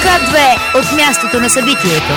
К2 от мястото на събитието.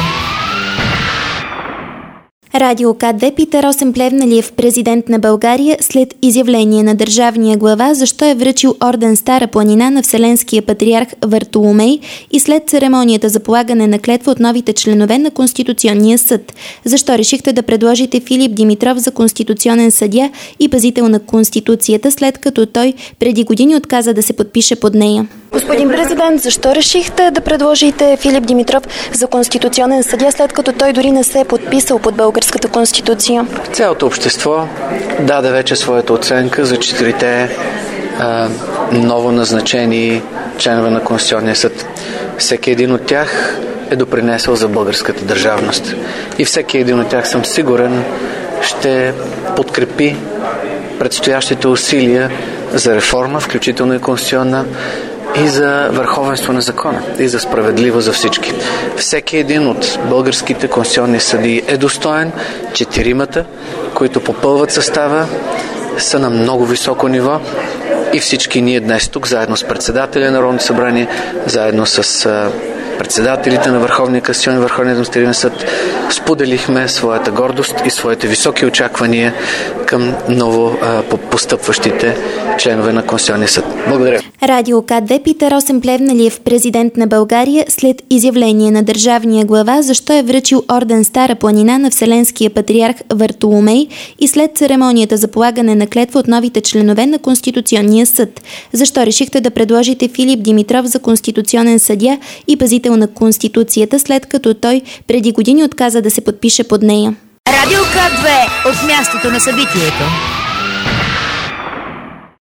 Радио К2 пита Росен Плевнелиев, президент на България, след изявление на държавния глава, защо е връчил орден Стара планина на Вселенския патриарх Вартоломей и след церемонията за полагане на клетва от новите членове на Конституционния съд. Защо решихте да предложите Филип Димитров за конституционен съдия и пазител на Конституцията, след като той преди години отказа да се подпише под нея? Господин президент, защо решихте да предложите Филип Димитров за конституционен съдия, след като той дори не се е подписал под българската конституция? Цялото общество даде вече своята оценка за четирите ново назначени членове на Конституционния съд. Всеки един от тях е допринесъл за българската държавност. И всеки един от тях, съм сигурен, ще подкрепи предстоящите усилия за реформа, включително и конституционна, и за върховенство на закона, и за справедливо за всички. Всеки един от българските конституционни съдии е достоен. Четиримата, които попълват състава, са на много високо ниво и всички ние днес тук, заедно с председателя на Народното събрание, заедно с председателите на Върховния касационен и Върховния административен съд, споделихме своята гордост и своите високи очаквания към ново постъпващите членове на Конституционния съд. Благодаря. Радио К2 пита Росен Плевнелиев, президент на България, след изявление на държавния глава, защо е връчил орден Стара планина на Вселенския патриарх Вартоломей и след церемонията за полагане на клетва от новите членове на Конституционния съд. Защо решихте да предложите Филип Димитров за конституционен съдия и пазител на Конституцията, след като той преди години отказа да се подпише под нея? Радио К2 от мястото на събитието.